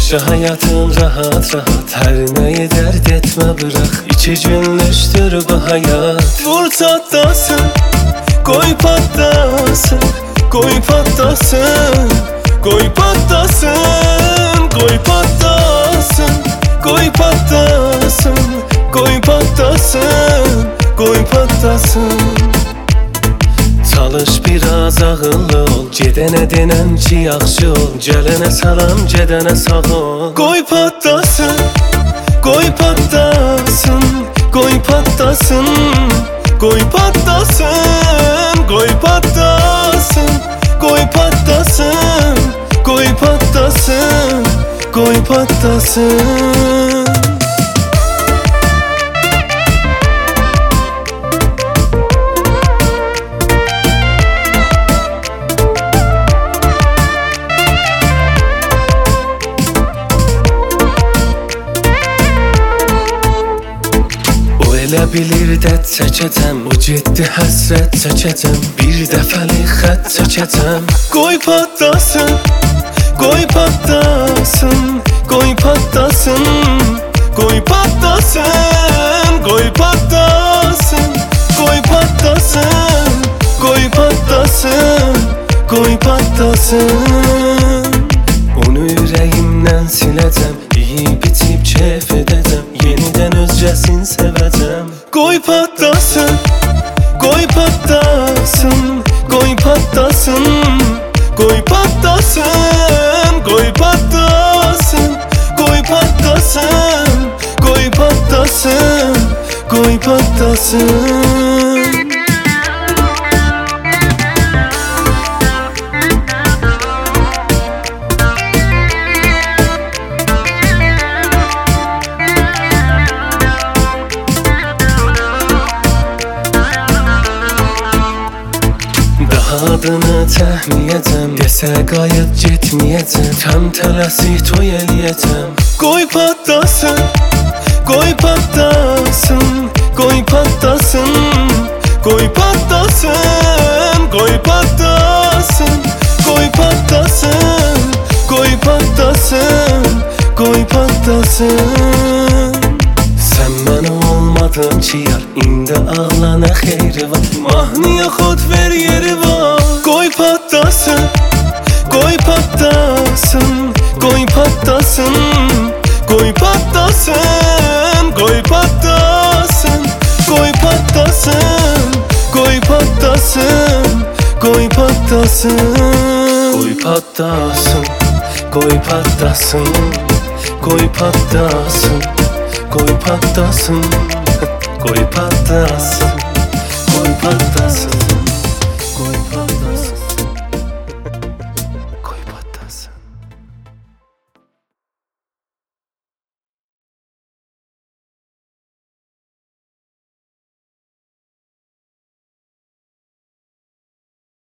Yaşa hayatın rahat rahat, her neyi dert etme bırak. 2 günlüktür bu hayat. Vur çatlasın, koy patlasın, koy patlasın, koy patlasın, koy patlasın, koy patlasın, koy patlasın, koy patlasın. Çalış biraz ağıllı ol, gedənə denən ki yaxşı ol, gələnə salam, gedənə sağ ol. Qoy patlasın, qoy patlasın, qoy patlasın, qoy patlasın, qoy patlasın, qoy patlasın, qoy patlasın, qoy patlasın. Elə bilir dərd çəkəcəm, o ciddi həsrət çəkəcəm, bir dəfəlik xət çəkəcəm. Qoy patlasın, qoy patlasın, qoy patlasın, qoy patlasın, qoy patlasın, qoy patlasın, qoy patlasın, qoy patlasın. Onu ürəyimdən siləcəm, yeyib içib keyf edəcəm, yenidən özgəsin sevəcəm. Qoy patlasın, qoy patlasın, qoy patlasın, qoy patlasın, qoy patlasın, qoy patlasın, qoy patlasın, qoy patlasın. Adını təhmiyəcəm, desə qayıt getməyəcəm, təm tələsik toy eləyəcəm. Qoy patlasın, qoy patlasın, qoy patlasın, qoy patlasın, qoy patlasın, qoy patlasın, qoy patlasın, qoy patlasın. Sən mənə olmadın ki yar, indi ağla nə xeyri var, mahnıya xod ver yeri var. Qoy patlasın, qoy patlasın, qoy patlasın, qoy patlasın, qoy patlasın, qoy patlasın, qoy patlasın, qoy patlasın. Qoy patlasın, qoy patlasın, qoy patlasın, qoy patlasın, qoy patlasın, qoy patlasın.